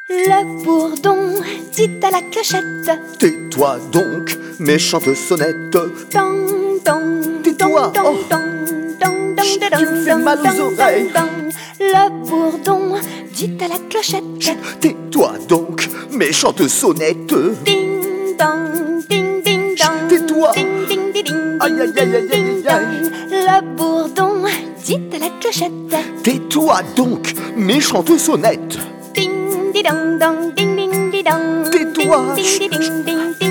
Le bourdon dit à la clochette: Tais-toi donc, méchante sonnette. Dong, dong, Tais-toi, dong, oh. dong, dong, dong, Chut, dong, tu me fais dong, mal aux dong, oreilles. dong. Le bourdon dit à la clochette: Tais-toi donc, méchante sonnette. Ding dong, ding ding dong. Tais-toi. Ding ding ding ding Aïe, aïe, aïe, aïe, ding aïe, dong. aïe. Le bourdon dit à la clochette: Tais-toi donc, méchante sonnette. Ding ding dong dong, ding ding ding dong. Tais-toi. Ding ding ding ding ding.